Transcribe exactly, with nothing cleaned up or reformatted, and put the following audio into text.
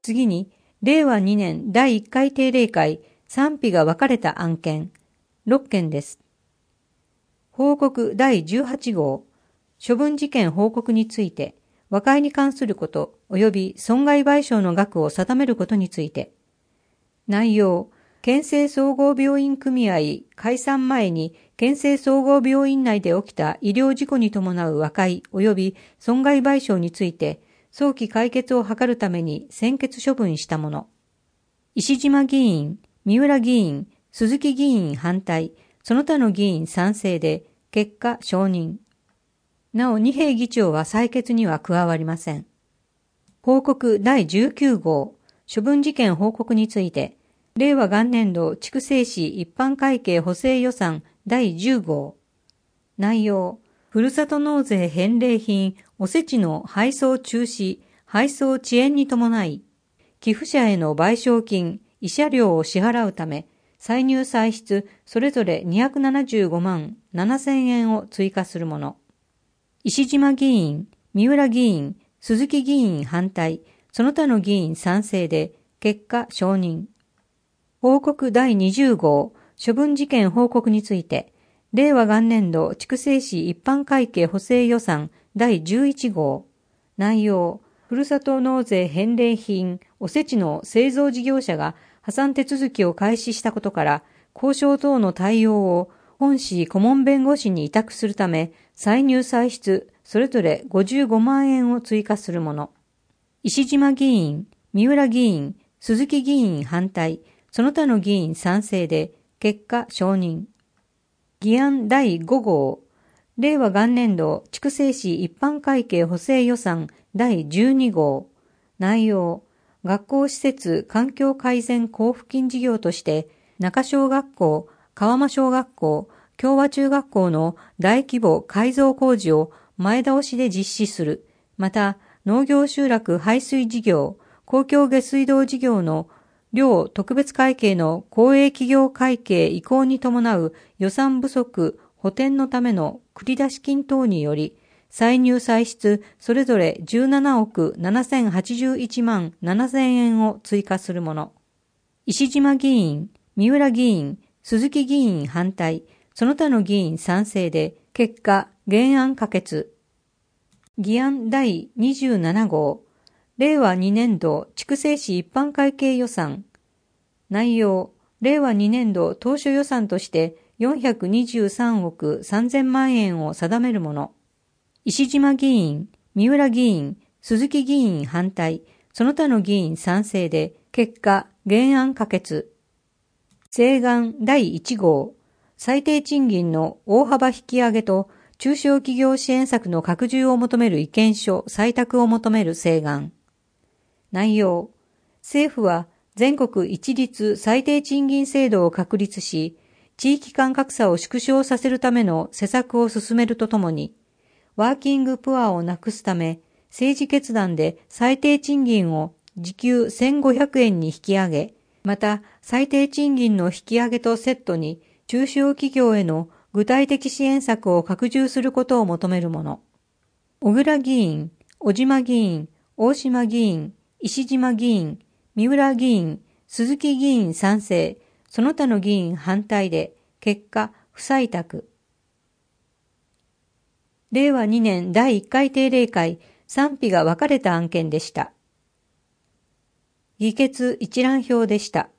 次に、れいわにねんだいいっかい定例会賛否が分かれた案件、ろっけんです。報告だいじゅうはちごう、処分事件報告について、和解に関すること及び損害賠償の額を定めることについて。内容、県政総合病院組合解散前に県政総合病院内で起きた医療事故に伴う和解及び損害賠償について早期解決を図るために専決処分したもの。石島議員、三浦議員、鈴木議員反対、その他の議員賛成で結果承認。なお二瓶議長は採決には加わりません。報告だいじゅうきゅうごう、処分事件報告について、令和元年度筑西市一般会計補正予算だいじゅうごう。内容、ふるさと納税返礼品おせちの配送中止、配送遅延に伴い、寄付者への賠償金、慰謝料を支払うため、歳入歳出それぞれにひゃくななじゅうごまんななせんえんを追加するもの。石島議員、三浦議員、鈴木議員反対、その他の議員賛成で結果承認。報告だいにじゅうごう、処分事件報告について、令和元年度筑西市一般会計補正予算だいじゅういちごう。内容、ふるさと納税返礼品おせちの製造事業者が破産手続きを開始したことから、交渉等の対応を本市顧問弁護士に委託するため、歳入歳出それぞれごじゅうごまんえんを追加するもの。石島議員、三浦議員、鈴木議員反対、その他の議員賛成で結果承認。議案だいごごう、令和元年度筑西市一般会計補正予算だいじゅうにごう。内容、学校施設環境改善交付金事業として中小学校、川間小学校、共和中学校の大規模改造工事を前倒しで実施する。また、農業集落排水事業、公共下水道事業の両特別会計の公営企業会計移行に伴う予算不足補填のための繰出金等により、歳入歳出それぞれじゅうななおくななせんはちじゅういちまんななせんえんを追加するもの。石島議員、三浦議員、鈴木議員反対、その他の議員賛成で結果原案可決。議案だいにじゅうななごう、令和にねんど筑西市一般会計予算。内容、令和にねんど当初予算としてよんひゃくにじゅうさんおくさんぜんまんえんを定めるもの。石島議員、三浦議員、鈴木議員反対、その他の議員賛成で結果原案可決。請願だいいちごう、最低賃金の大幅引き上げと中小企業支援策の拡充を求める意見書採択を求める請願。内容、政府は全国一律最低賃金制度を確立し、地域間格差を縮小させるための施策を進めるとともに、ワーキングプアをなくすため、政治決断で最低賃金を時給せんごひゃくえんに引き上げ、また最低賃金の引き上げとセットに中小企業への具体的支援策を拡充することを求めるもの。小倉議員、小島議員、大島議員、石島議員、三浦議員、鈴木議員賛成、その他の議員反対で、結果不採択。令和にねんだいいっかい定例会、賛否が分かれた案件でした。議決一覧表でした。